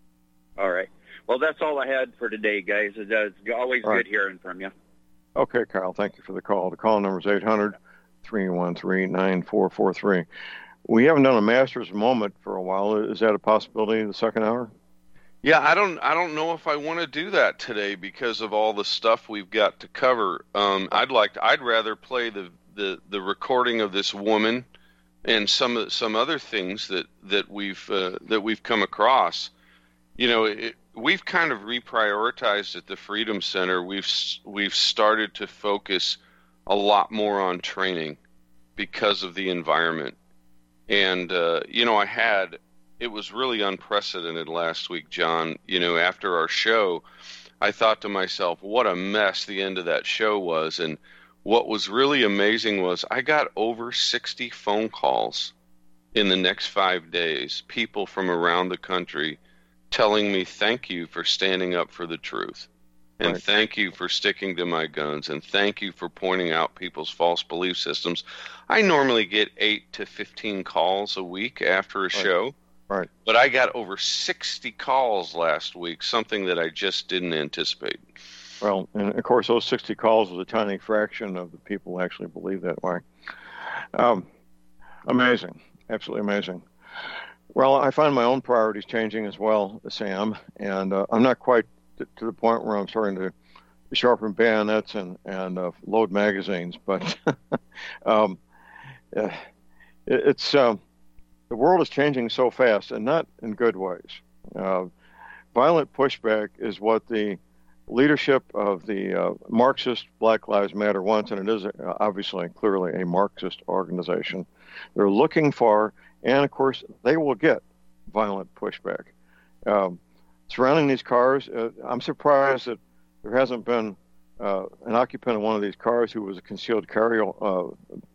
All right. Well, that's all I had for today, guys. It's always all good right. hearing from you. Okay, Kyle. Thank you for the call. The call number is eight hundred, three one three, nine four four three. We haven't done a master's moment for a while. Is that a possibility in the second hour? Yeah, I don't I don't know if I want to do that today because of all the stuff we've got to cover. Um, I'd like to, I'd rather play the, the, the recording of this woman and some some other things that that we've uh, that we've come across. You know, it, we've kind of reprioritized at the Freedom Center. We've we've started to focus a lot more on training because of the environment. And uh, you know, I had. It was really unprecedented last week, John. You know, after our show, I thought to myself, what a mess the end of that show was. And what was really amazing was I got over sixty phone calls in the next five days, people from around the country telling me thank you for standing up for the truth. And right. thank you for sticking to my guns. And thank you for pointing out people's false belief systems. I normally get eight to fifteen calls a week after a right. show. Right. But I got over sixty calls last week, something that I just didn't anticipate. Well, and of course, those sixty calls was a tiny fraction of the people who actually believe that way. Um, amazing. Absolutely amazing. Well, I find my own priorities changing as well, Sam, and uh, I'm not quite to, to the point where I'm starting to sharpen bayonets and, and uh, load magazines, but um, it, it's... Um, the world is changing so fast, and not in good ways. Uh, violent pushback is what the leadership of the uh, Marxist Black Lives Matter wants, and it is uh, obviously clearly a Marxist organization. They're looking for, and of course, they will get violent pushback. Um, surrounding these cars, uh, I'm surprised that there hasn't been uh, an occupant of one of these cars who was a concealed carry uh,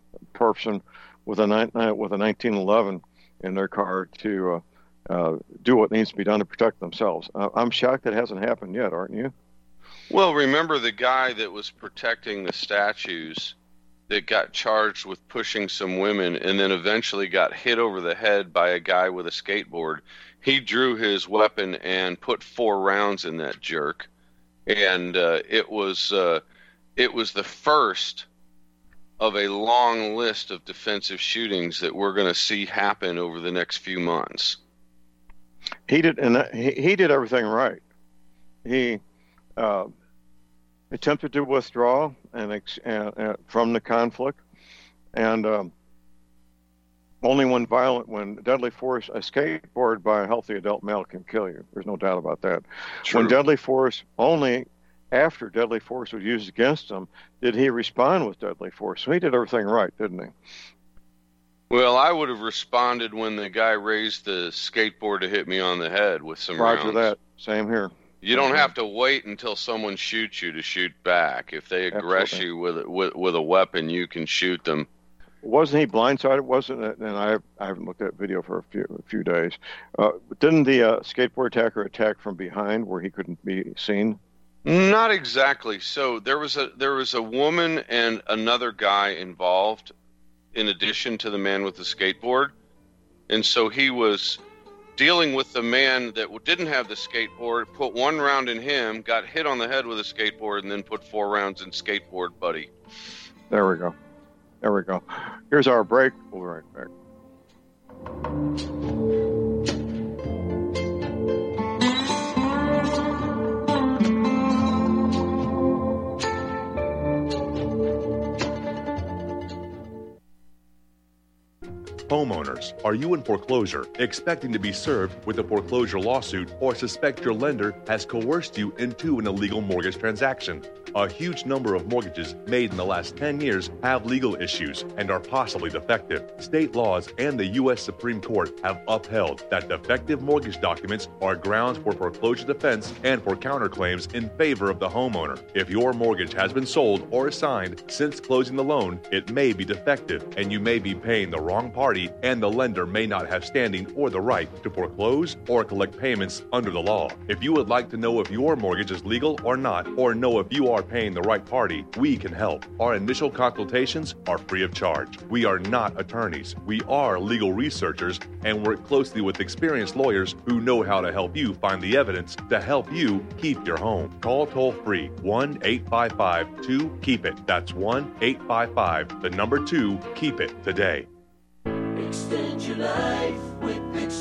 person with a, with a nineteen eleven in their car to uh, uh, do what needs to be done to protect themselves. Uh, I'm shocked that hasn't happened yet, aren't you? Well, remember the guy that was protecting the statues that got charged with pushing some women and then eventually got hit over the head by a guy with a skateboard. He drew his weapon and put four rounds in that jerk. And uh, it was uh, it was the first of a long list of defensive shootings that we're going to see happen over the next few months. He did, and he, he did everything right. He uh, attempted to withdraw and, and, and from the conflict, and um, only when violent, when deadly force, a skateboard by a healthy adult male can kill you. There's no doubt about that. True. When deadly force, only after deadly force was used against him, did he respond with deadly force. So he did everything right, didn't he? Well, I would have responded when the guy raised the skateboard to hit me on the head with some Roger rounds. that. Same here. You don't have to wait until someone shoots you to shoot back. If they aggress Absolutely. you with, with with a weapon, you can shoot them. Wasn't he blindsided? Wasn't it? And I I haven't looked at video for a few a few days. Uh, didn't the uh, skateboard attacker attack from behind where he couldn't be seen? Not exactly. So there was a there was a woman and another guy involved, in addition to the man with the skateboard, and so he was dealing with the man that didn't have the skateboard, put one round in him, got hit on the head with a skateboard, and then put four rounds in skateboard buddy. There we go. There we go. Here's our break. We'll be right back. Homeowners, are you in foreclosure, expecting to be served with a foreclosure lawsuit, or suspect your lender has coerced you into an illegal mortgage transaction? A huge number of mortgages made in the last ten years have legal issues and are possibly defective. State laws and the U S Supreme Court have upheld that defective mortgage documents are grounds for foreclosure defense and for counterclaims in favor of the homeowner. If your mortgage has been sold or assigned since closing the loan, it may be defective and you may be paying the wrong party, and the lender may not have standing or the right to foreclose or collect payments under the law. If you would like to know if your mortgage is legal or not, or know if you are paying the right party, we can help. Our initial consultations are free of charge. We are not attorneys. We are legal researchers and work closely with experienced lawyers who know how to help you find the evidence to help you keep your home. Call toll free one eight five five two keep it. That's one eight five five, the number two, keep it today. Extend your life with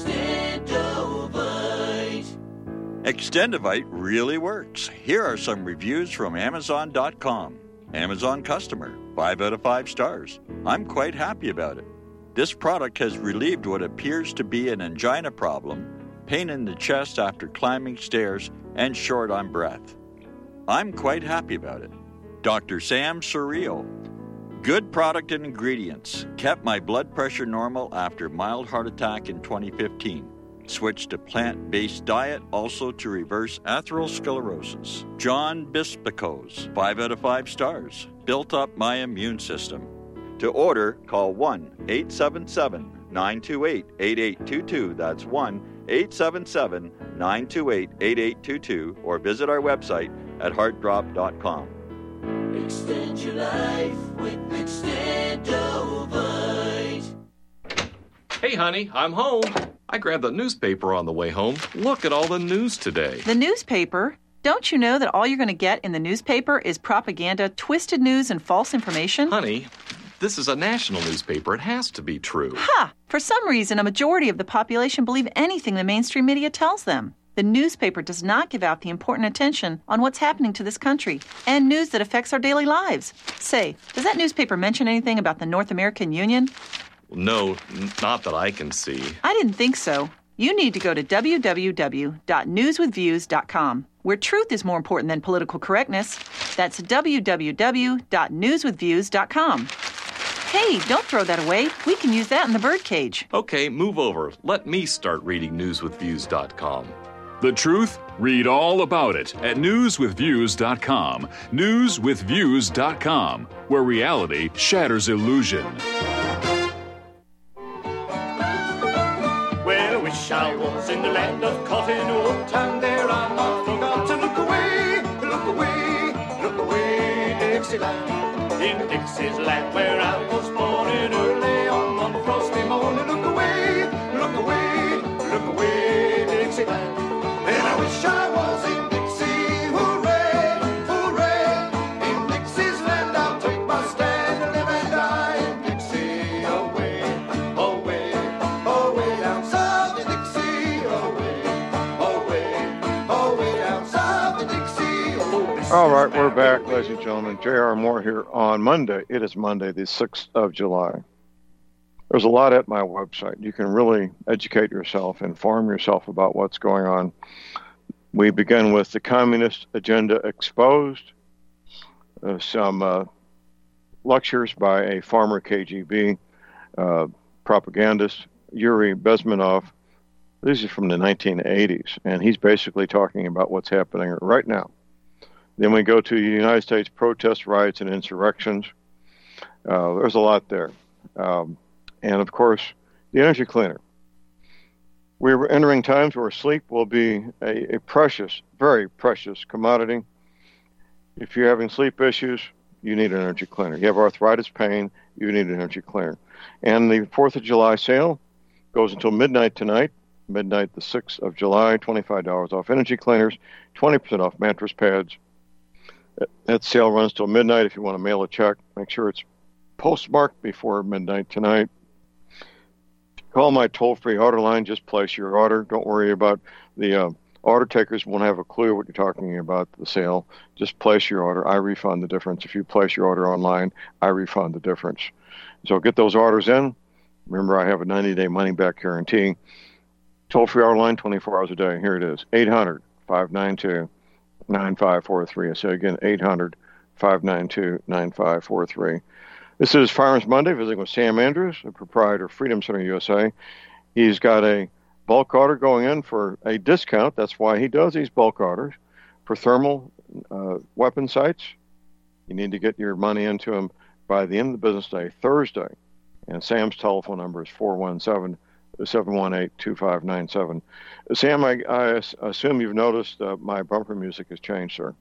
Extendovite. Extendovite really works. Here are some reviews from Amazon dot com. Amazon customer, five out of five stars. I'm quite happy about it. This product has relieved what appears to be an angina problem, pain in the chest after climbing stairs, and short on breath. I'm quite happy about it. Doctor Sam Surreal. Good product and ingredients. Kept my blood pressure normal after mild heart attack in twenty fifteen. Switched to plant-based diet also to reverse atherosclerosis. John Bispicos, five out of five stars. Built up my immune system. To order, call one eight seven seven nine two eight eight eight two two. That's one eight seven seven nine two eight eight eight two two or visit our website at heart drop dot com. Extend your life with Extendovite. Hey, honey, I'm home. I grabbed the newspaper on the way home. Look at all the news today. The newspaper? Don't you know that all you're going to get in the newspaper is propaganda, twisted news, and false information? Honey, this is a national newspaper. It has to be true. Ha! For some reason, a majority of the population believe anything the mainstream media tells them. The newspaper does not give out the important attention on what's happening to this country and news that affects our daily lives. Say, does that newspaper mention anything about the North American Union? No, n- not that I can see. I didn't think so. You need to go to w w w dot news with views dot com, where truth is more important than political correctness. That's w w w dot news with views dot com. Hey, don't throw that away. We can use that in the birdcage. Okay, move over. Let me start reading news with views dot com. The truth? Read all about it at news with views dot com. news with views dot com, where reality shatters illusion. Well, I wish I was in the land of cotton wool, and there I'm not forgot to look away, look away, look away, Dixieland. In Dixie's land where I was born in early on one frosty morning, look away, look away, look away, Dixieland. And I wish I was in Dixie, hooray, hooray. In Dixie's land I'll take my stand and live and die in Dixie. Away, away, away down south in Dixie. Away, away, away down south in Dixie. Oh, All right, we're back, ladies and gentlemen. J R Moore here on Monday. It is Monday, the sixth of July. There's a lot at my website. You can really educate yourself, inform yourself about what's going on. We begin with the Communist Agenda Exposed, uh, some uh, lectures by a former K G B uh, propagandist, Yuri Bezmenov. These are from the nineteen eighties, and he's basically talking about what's happening right now. Then we go to the United States protests, riots, and insurrections. Uh, there's a lot there. Um, and, of course, the energy cleaner. We're entering times where sleep will be a, a precious, very precious commodity. If you're having sleep issues, you need an energy cleaner. You have arthritis pain, you need an energy cleaner. And the fourth of July sale goes until midnight tonight, midnight the sixth of July, twenty-five dollars off energy cleaners, twenty percent off mattress pads. That sale runs till midnight. If you want to mail a check, make sure it's postmarked before midnight tonight. Call my toll-free order line. Just place your order. Don't worry about the uh, order takers won't have a clue what you're talking about, the sale. Just place your order. I refund the difference. If you place your order online, I refund the difference. So get those orders in. Remember, I have a ninety-day money-back guarantee. Toll-free order line, twenty-four hours a day. Here it is, eight hundred, five nine two, nine five four three. I say again, eight hundred, five nine two, nine five four three. This is Firearms Monday, visiting with Sam Andrews, the proprietor of Freedom Center U S A. He's got a bulk order going in for a discount. That's why he does these bulk orders for thermal uh, weapon sights. You need to get your money into them by the end of the business day, Thursday. And Sam's telephone number is four one seven, seven one eight, two five nine seven. Sam, I, I assume you've noticed uh, my bumper music has changed, sir.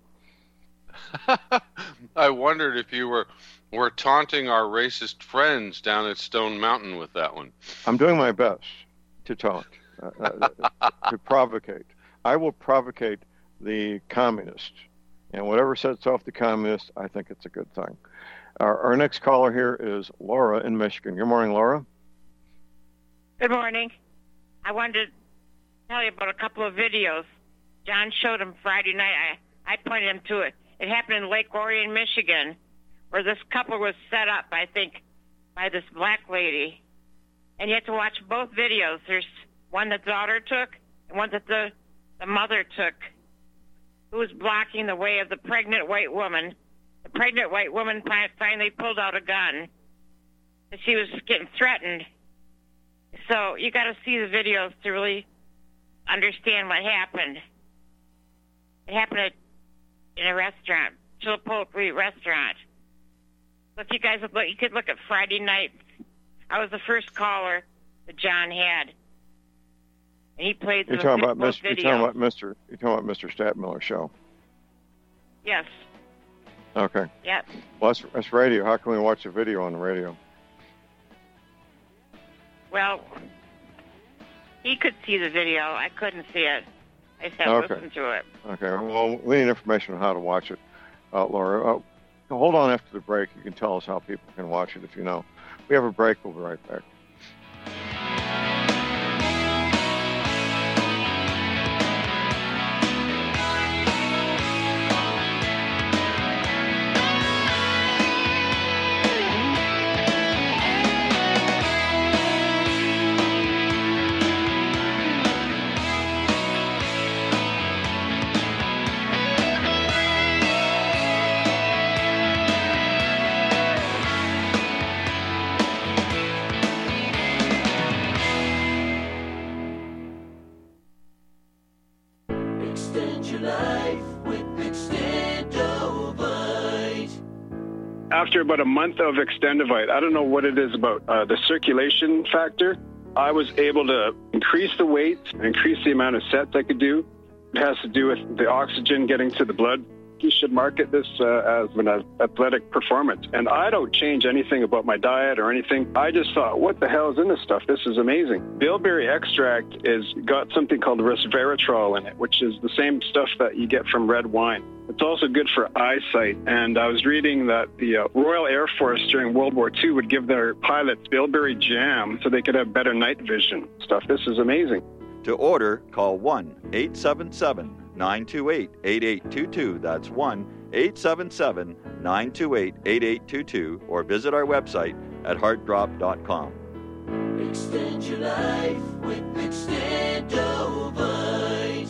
I wondered if you were were taunting our racist friends down at Stone Mountain with that one. I'm doing my best to taunt, uh, uh, to provocate. I will provocate the communists, and whatever sets off the communists, I think it's a good thing. Our, our next caller here is Laura in Michigan. Good morning, Laura. Good morning. I wanted to tell you about a couple of videos. John showed them Friday night. I, I pointed him to it. It happened in Lake Orion, Michigan, where this couple was set up, I think, by this black lady. And you have to watch both videos. There's one that the daughter took and one that the, the mother took, who was blocking the way of the pregnant white woman. The pregnant white woman finally pulled out a gun. She was getting threatened. So you got to see the videos to really understand what happened. It happened at, in a restaurant, Chilpotri restaurant. So if you guys would look, you could look at Friday night. I was the first caller that John had, and he played. You're the, talking about both Mister You're videos. talking about Mister You're talking about Mister Statmiller show. Yes. Okay. Yep. Well, that's, that's radio. How can we watch the video on the radio? Well, he could see the video. I couldn't see it. I just had to Okay. listen to it. Okay. Well, we need information on how to watch it, uh, Laura. Uh, hold on after the break. You can tell us how people can watch it if you know. We have a break. We'll be right back. Extend your life with Extendovite. After about a month of Extendovite, I don't know what it is about uh, the circulation factor. I was able to increase the weight, increase the amount of sets I could do. It has to do with the oxygen getting to the blood. You should market this uh, as an athletic performance. And I don't change anything about my diet or anything. I just thought, what the hell is in this stuff? This is amazing. Bilberry extract is got something called resveratrol in it, which is the same stuff that you get from red wine. It's also good for eyesight. And I was reading that the uh, Royal Air Force during World War Two would give their pilots bilberry jam so they could have better night vision stuff. This is amazing. To order, call one eight seven seven, nine two eight, eight eight two two. That's one eight seven seven, nine two eight, eight eight two two, or visit our website at heart drop dot com. Extend your life with Extendovite.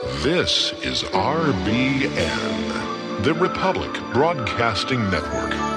This is R B N, the Republic Broadcasting Network.